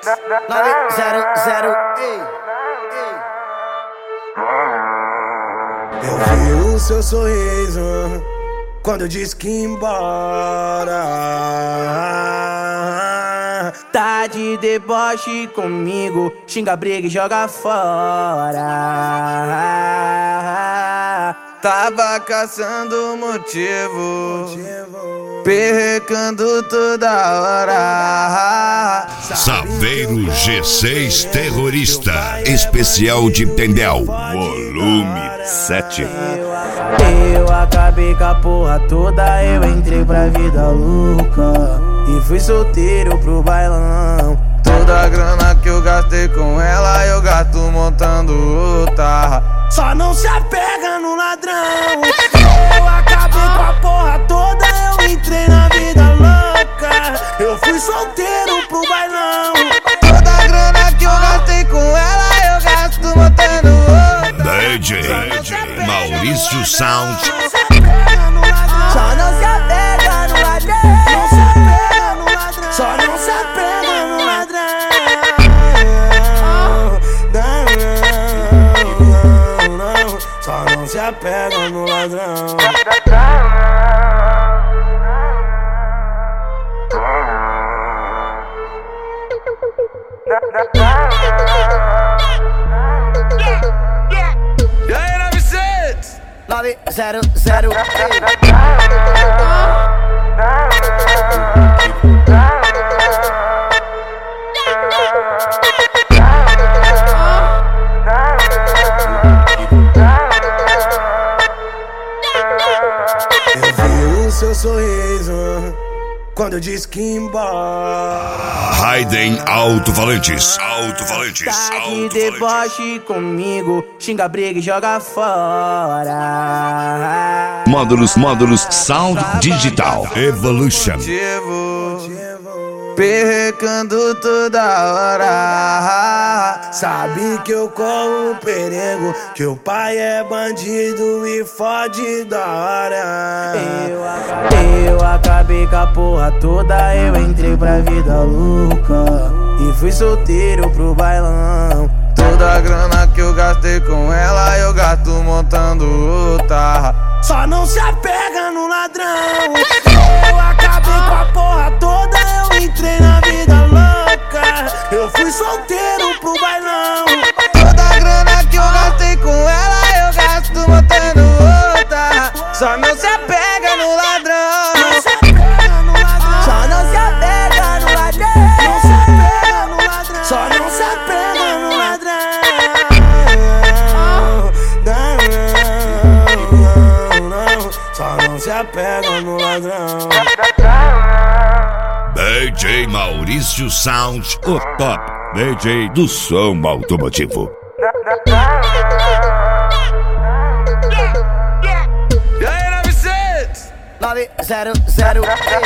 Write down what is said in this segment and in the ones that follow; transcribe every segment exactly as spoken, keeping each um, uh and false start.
nove zero zero. Ei, ei. Eu vi o seu sorriso quando eu disse que ia embora. Tá de deboche comigo, xinga, briga e joga fora. Tava caçando motivo, motivo. Perrecando toda hora. Saveiro G seis Terrorista Especial de Tendel Volume sete. Eu acabei com a porra toda, eu entrei pra vida louca e fui solteiro pro bailão. Toda a grana que eu gastei com ela, eu gasto montando outra. Só não se apega no ladrão. Eu acabei com a porra toda, eu entrei na vida louca. Eu fui solteiro pro bailão. Toda a grana que eu gastei com ela, eu gasto montando outra. D J Maurício Sound. Só não se apega no ladrão. Só não se apega no ladrão. Não, não, não. Só não se apega no ladrão. E aí, novecentos? nove zero zero. Eu vi o seu sorriso quando eu disse que ia embora. Raiden Alto-Falantes. Alto-Falantes. Tá de deboche comigo, xinga, briga e joga fora. Módulos, módulos Sound Digital Evolution. Perrecando toda hora. Sabe que eu corro perigo, que o pai é bandido e fode da hora. Eu acabei, eu acabei com a porra toda, eu entrei pra vida louca e fui solteiro pro bailão. Toda a grana que eu gastei com ela, eu gasto montando outra. Só não se apega no ladrão. Eu acabei com a porra toda, eu entrei na vida louca. Eu fui solteiro pro bailão. Toda a grana que eu gastei com ela, eu gasto montando outra. Só não se apega no ladrão. Não se apega no ladrão. Só não se apega no ladrão. Não se apega no ladrão. Só não se apega no ladrão. Não, não, não. Só não se apega no ladrão. D J Maurício Sound, o top D J do som automotivo. E aí, novecentos? nove zero zero.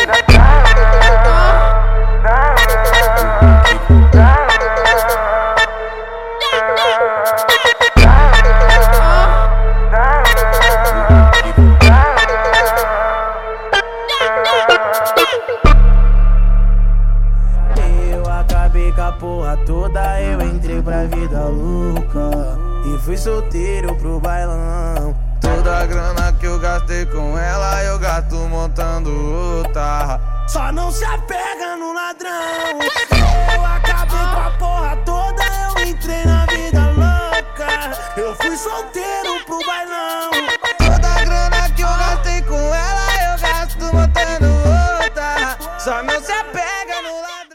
Eu acabei com a porra toda, eu entrei pra vida louca e fui solteiro pro bailão. Toda a grana que eu gastei com ela, eu gasto montando outra. Só não se apega no ladrão. Eu acabei com a porra toda, eu entrei na vida louca. Eu fui solteiro pro bailão. Toda a grana que eu gastei com ela, eu gasto montando outra. Só não se